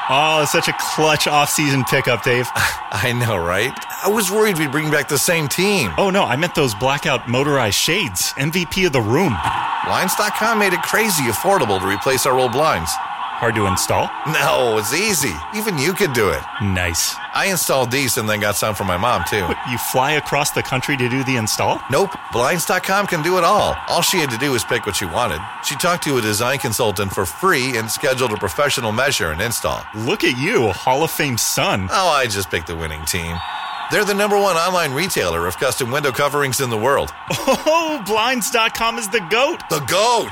Oh, such a clutch off-season pickup, Dave. I know, right? I was worried we'd bring back the same team. Oh, no, I meant those blackout motorized shades. MVP of the room. Blinds.com made it crazy affordable to replace our old blinds. Hard to install? No, it's easy. Even you could do it. Nice. I installed these and then got some for my mom, too. What, you fly across the country to do the install? Nope. Blinds.com can do it all. All she had to do was pick what she wanted. She talked to a design consultant for free and scheduled a professional measure and install. Look at you, a Hall of Fame son. Oh, I just picked the winning team. They're the #1 online retailer of custom window coverings in the world. Oh, Blinds.com is the GOAT. The GOAT!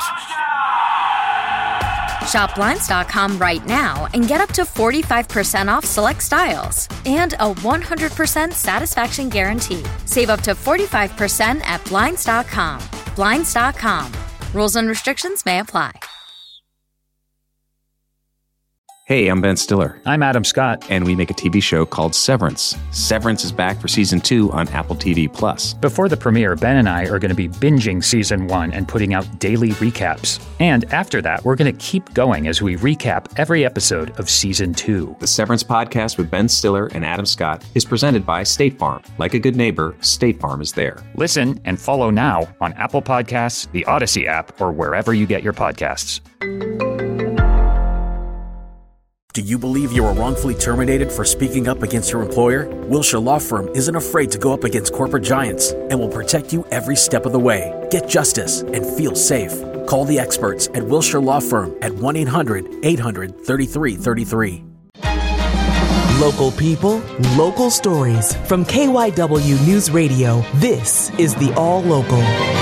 Shop Blinds.com right now and get up to 45% off select styles and a 100% satisfaction guarantee. Save up to 45% at Blinds.com. Blinds.com. Rules and restrictions may apply. Hey, I'm Ben Stiller. I'm Adam Scott. And we make a TV show called Severance. Severance is back for Season 2 on Apple TV+. Before the premiere, Ben and I are going to be binging Season 1 and putting out daily recaps. And after that, we're going to keep going as we recap every episode of Season 2. The Severance podcast with Ben Stiller and Adam Scott is presented by State Farm. Like a good neighbor, State Farm is there. Listen and follow now on Apple Podcasts, the Odyssey app, or wherever you get your podcasts. Do you believe you were wrongfully terminated for speaking up against your employer? Wilshire Law Firm isn't afraid to go up against corporate giants and will protect you every step of the way. Get justice and feel safe. Call the experts at Wilshire Law Firm at 1-800-800-3333. Local people, local stories. From KYW News Radio, this is the All Local.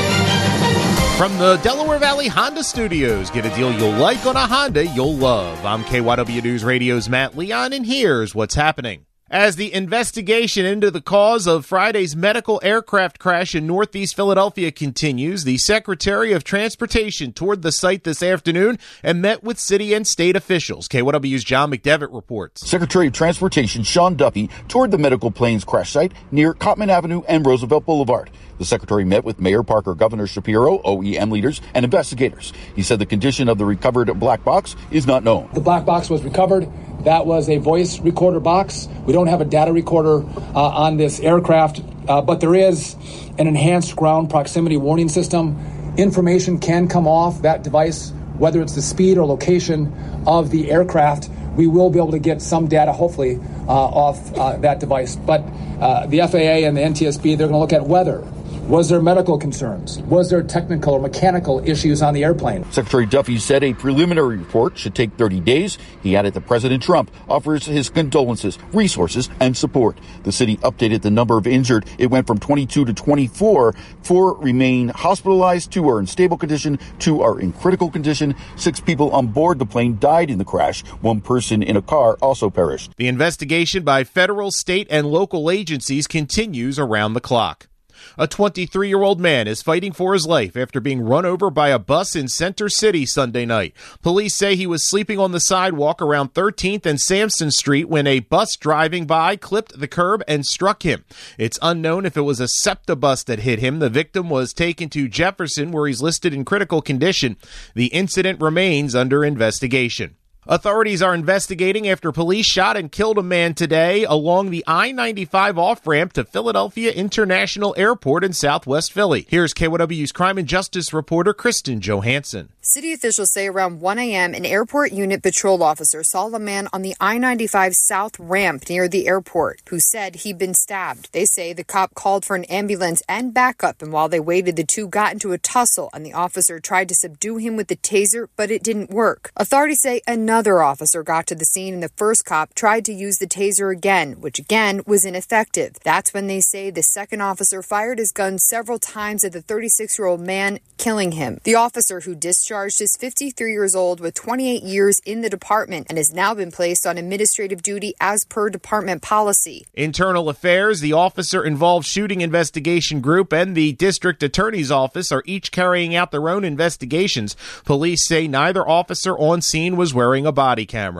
From the Delaware Valley Honda Studios, get a deal you'll like on a Honda you'll love. I'm KYW News Radio's Matt Leon, and here's what's happening. As the investigation into the cause of Friday's medical aircraft crash in Northeast Philadelphia continues, the Secretary of Transportation toured the site this afternoon and met with city and state officials. KYW's John McDevitt reports. Secretary of Transportation Sean Duffy toured the medical planes crash site near Cottman Avenue and Roosevelt Boulevard. The secretary met with Mayor Parker, Governor Shapiro, OEM leaders, and investigators. He said the condition of the recovered black box is not known. The black box was recovered. That was a voice recorder box. We don't have a data recorder on this aircraft, but there is an enhanced ground proximity warning system. Information can come off that device, whether it's the speed or location of the aircraft. We will be able to get some data, hopefully, off that device. But the FAA and the NTSB, they're going to look at weather. Was there medical concerns? Was there technical or mechanical issues on the airplane? Secretary Duffy said a preliminary report should take 30 days. He added that President Trump offers his condolences, resources, and support. The city updated the number of injured. It went from 22 to 24. 4 remain hospitalized, 2 are in stable condition, 2 are in critical condition. 6 people on board the plane died in the crash. 1 person in a car also perished. The investigation by federal, state, and local agencies continues around the clock. A 23-year-old man is fighting for his life after being run over by a bus in Center City Sunday night. Police say he was sleeping on the sidewalk around 13th and Sampson Street when a bus driving by clipped the curb and struck him. It's unknown if it was a SEPTA bus that hit him. The victim was taken to Jefferson, where he's listed in critical condition. The incident remains under investigation. Authorities are investigating after police shot and killed a man today along the I-95 off-ramp to Philadelphia International Airport in southwest Philly. Here's KYW's crime and justice reporter Kristen Johansson. City officials say around 1 a.m., an airport unit patrol officer saw a man on the I-95 south ramp near the airport who said he'd been stabbed. They say the cop called for an ambulance and backup, and while they waited, the two got into a tussle, and the officer tried to subdue him with the taser, but it didn't work. Authorities say another officer got to the scene, and the first cop tried to use the taser again, which again was ineffective. That's when they say the second officer fired his gun several times at the 36-year-old man, killing him. The officer who discharged is 53 years old with 28 years in the department and has now been placed on administrative duty as per department policy. Internal Affairs, the officer-involved shooting investigation group, and the district attorney's office are each carrying out their own investigations. Police say neither officer on scene was wearing a body camera.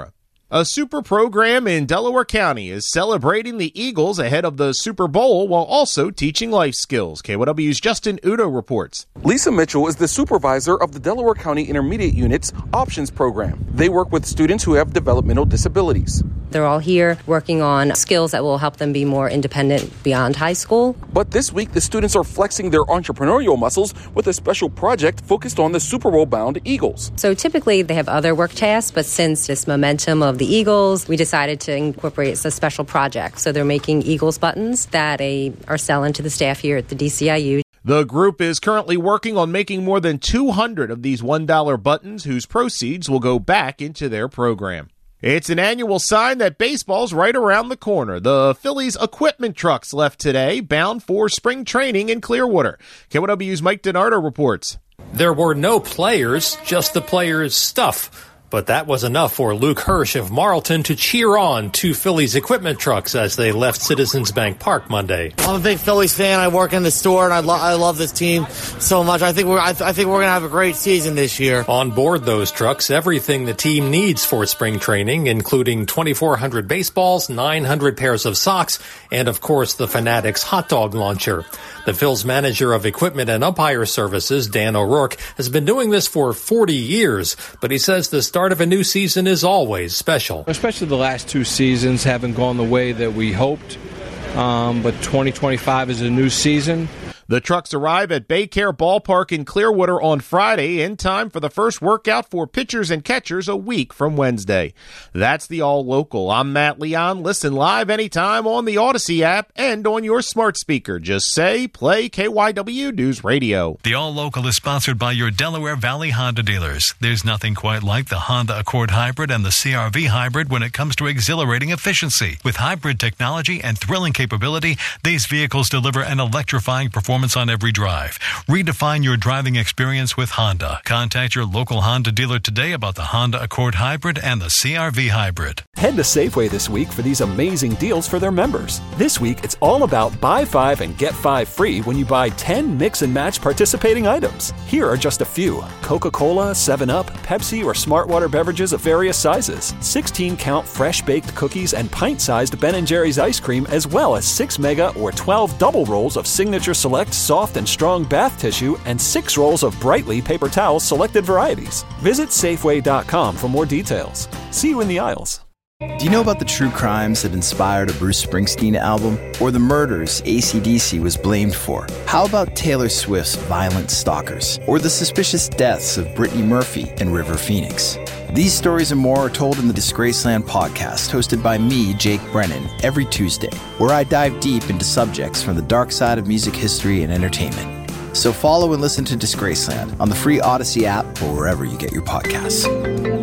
A super program in Delaware County is celebrating the Eagles ahead of the Super Bowl while also teaching life skills. KYW's Justin Udo reports. Lisa Mitchell is the supervisor of the Delaware County Intermediate Unit's Options Program. They work with students who have developmental disabilities. They're all here working on skills that will help them be more independent beyond high school. But this week, the students are flexing their entrepreneurial muscles with a special project focused on the Super Bowl-bound Eagles. So typically they have other work tasks, but since this momentum of the Eagles, we decided to incorporate a special project. So they're making Eagles buttons that are selling to the staff here at the DCIU. The group is currently working on making more than 200 of these $1 buttons whose proceeds will go back into their program. It's an annual sign that baseball's right around the corner. The Phillies equipment trucks left today, bound for spring training in Clearwater. KYW's Mike DiNardo reports. There were no players, just the players' stuff. But that was enough for Luke Hirsch of Marlton to cheer on two Phillies equipment trucks as they left Citizens Bank Park Monday. I'm a big Phillies fan. I work in the store, and I love this team so much. I think we're going to have a great season this year. On board those trucks, everything the team needs for spring training, including 2,400 baseballs, 900 pairs of socks, and, of course, the Fanatics hot dog launcher. The Phil's manager of equipment and umpire services, Dan O'Rourke, has been doing this for 40 years, but he says the start of a new season is always special. Especially the last two seasons haven't gone the way that we hoped, but 2025 is a new season. The trucks arrive at Baycare Ballpark in Clearwater on Friday in time for the first workout for pitchers and catchers a week from Wednesday. That's the All Local. I'm Matt Leon. Listen live anytime on the Odyssey app and on your smart speaker. Just say, play KYW News Radio. The All Local is sponsored by your Delaware Valley Honda dealers. There's nothing quite like the Honda Accord Hybrid and the CR-V Hybrid when it comes to exhilarating efficiency. With hybrid technology and thrilling capability, these vehicles deliver an electrifying performance on every drive. Redefine your driving experience with Honda. Contact your local Honda dealer today about the Honda Accord Hybrid and the CR-V Hybrid. Head to Safeway this week for these amazing deals for their members. This week, it's all about buy 5 and get 5 free when you buy 10 mix and match participating items. Here are just a few: Coca-Cola, 7-Up, Pepsi, or Smart Water beverages of various sizes, 16-count fresh-baked cookies and pint-sized Ben & Jerry's ice cream, as well as 6 mega or 12 double rolls of Signature Select soft and strong bath tissue and 6 rolls of Brightly paper towels selected varieties. Visit Safeway.com for more details. See you in the aisles. Do you know about the true crimes that inspired a Bruce Springsteen album? Or the murders AC/DC was blamed for? How about Taylor Swift's Violent Stalkers? Or the suspicious deaths of Brittany Murphy and River Phoenix? These stories and more are told in the Disgraceland podcast, hosted by me, Jake Brennan, every Tuesday, where I dive deep into subjects from the dark side of music history and entertainment. So follow and listen to Disgraceland on the free Odyssey app or wherever you get your podcasts.